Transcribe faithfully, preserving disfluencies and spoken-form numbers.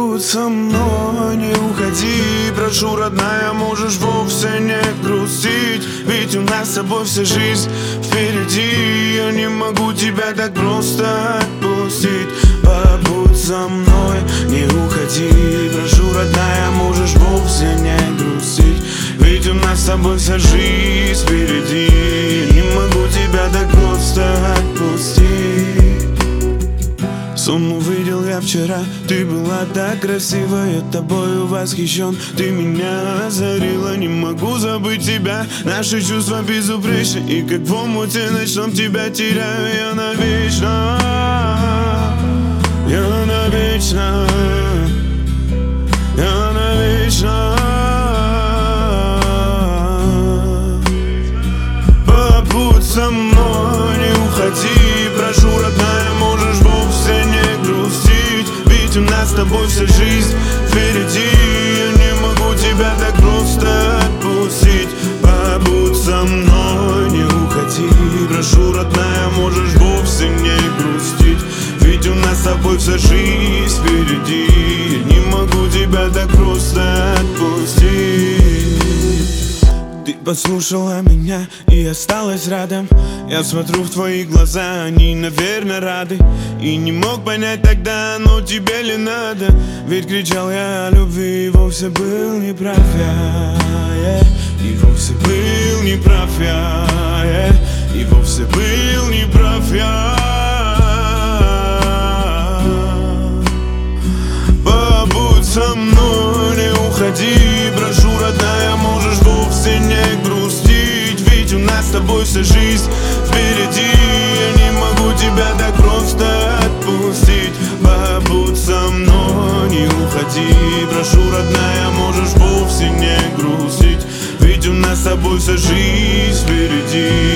Побудь со мной, не уходи. Прошу, родная, можешь вовсе не грустить. Ведь у нас с тобой вся жизнь впереди. Я не могу тебя так просто отпустить. Побудь со мной, не уходи. Прошу, родная, можешь вовсе не грустить. Ведь у нас с тобой вся жизнь впереди. Я не могу тебя так просто отпустить. Сон увидел я вчера, ты была так красива, я тобою восхищен. Ты меня озарила, не могу забыть тебя. Наши чувства безупречны, и как в омуте ночном тебя теряю я навечно. Я навечно, я навечно. Побудь со мной, не уходи. Прошу, родная, можешь вовсе не грустить. Ведь у нас с тобой вся жизнь впереди. Я не могу тебя так просто отпустить. Побудь со мной, не уходи. Прошу, родная, можешь вовсе не грустить. Ведь у нас с тобой вся жизнь впереди. Я не могу тебя так просто отпустить. Ты послушала меня и осталась рядом. Я смотрю в твои глаза, они, наверное, рады. И не мог понять тогда, но тебе ли надо? Ведь кричал я о любви, и вовсе был неправ я, yeah. И вовсе был неправ я, yeah. И вовсе был неправ я. Побудь со мной, не уходи. Прошу, родная, можешь вовсе не грустить. Ведь у нас с тобой вся жизнь впереди. Я не могу тебя так просто отпустить. Побудь со мной, не уходи. Прошу, родная, можешь вовсе не грустить. Ведь у нас с тобой вся жизнь впереди.